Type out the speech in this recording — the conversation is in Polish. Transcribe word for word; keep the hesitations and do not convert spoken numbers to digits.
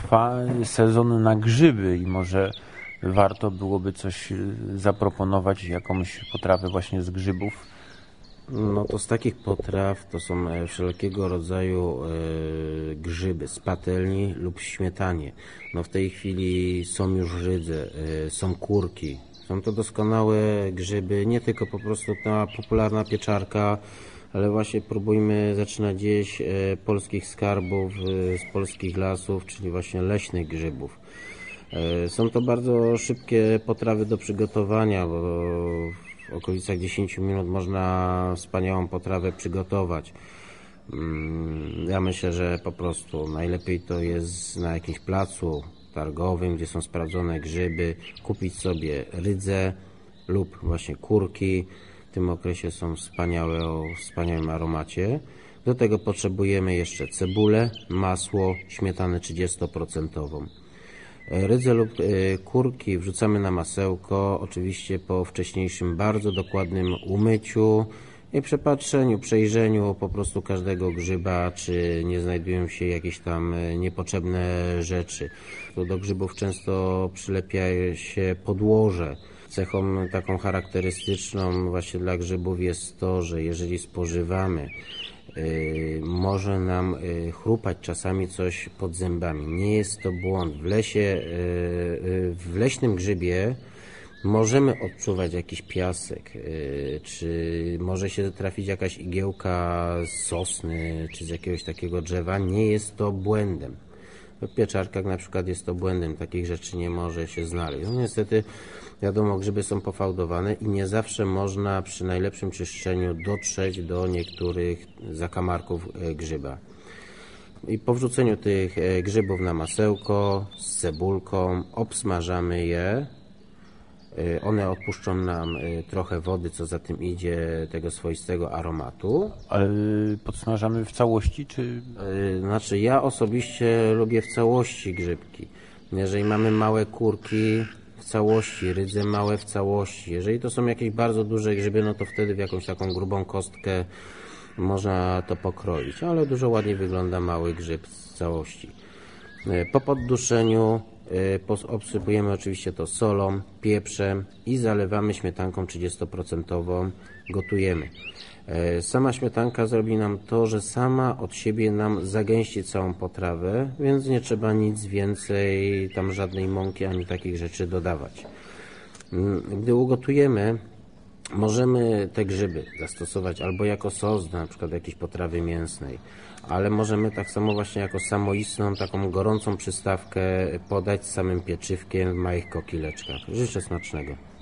trwa sezon na grzyby i może warto byłoby coś zaproponować, jakąś potrawę właśnie z grzybów. No to z takich potraw to są wszelkiego rodzaju e, grzyby z patelni lub śmietanie. No w tej chwili są już rydze, e, są kurki. Są to doskonałe grzyby, nie tylko po prostu ta popularna pieczarka, ale właśnie próbujmy zaczynać jeść e, polskich skarbów e, z polskich lasów, czyli właśnie leśnych grzybów. E, są to bardzo szybkie potrawy do przygotowania, bo w okolicach dziesięć minut można wspaniałą potrawę przygotować. Ja myślę, że po prostu najlepiej to jest na jakimś placu targowym, gdzie są sprawdzone grzyby, kupić sobie rydzę lub właśnie kurki. W tym okresie są wspaniałe, o wspaniałym aromacie. Do tego potrzebujemy jeszcze cebulę, masło, śmietanę trzydzieści procent. Rydze lub kurki wrzucamy na masełko, oczywiście po wcześniejszym bardzo dokładnym umyciu i przepatrzeniu, przejrzeniu po prostu każdego grzyba, czy nie znajdują się jakieś tam niepotrzebne rzeczy. Do grzybów często przylepia się podłoże. Cechą taką charakterystyczną właśnie dla grzybów jest to, że jeżeli spożywamy, Yy, może nam yy, chrupać czasami coś pod zębami. Nie jest to błąd. W lesie, yy, w leśnym grzybie możemy odczuwać jakiś piasek, yy, czy może się trafić jakaś igiełka z sosny, czy z jakiegoś takiego drzewa. Nie jest to błędem. W pieczarkach na przykład jest to błędem. Takich rzeczy nie może się znaleźć. No niestety, wiadomo, grzyby są pofałdowane i nie zawsze można przy najlepszym czyszczeniu dotrzeć do niektórych zakamarków grzyba. I po wrzuceniu tych grzybów na masełko z cebulką obsmażamy je. One odpuszczą nam trochę wody, co za tym idzie, tego swoistego aromatu. Ale podsmażamy w całości, czy? Znaczy ja osobiście lubię w całości grzybki. Jeżeli mamy małe kurki, w całości, rydze małe w całości. Jeżeli to są jakieś bardzo duże grzyby, no to wtedy w jakąś taką grubą kostkę można to pokroić, ale dużo ładniej wygląda mały grzyb z całości. Po podduszeniu obsypujemy oczywiście to solą, pieprzem i zalewamy śmietanką trzydzieści procent. Gotujemy. Sama śmietanka zrobi nam to, że sama od siebie nam zagęści całą potrawę, więc nie trzeba nic więcej, tam żadnej mąki ani takich rzeczy dodawać. Gdy ugotujemy, możemy te grzyby zastosować albo jako sos do na przykład jakiejś potrawy mięsnej, ale możemy tak samo właśnie jako samoistną, taką gorącą przystawkę podać z samym pieczywkiem w małych kokileczkach. Życzę smacznego.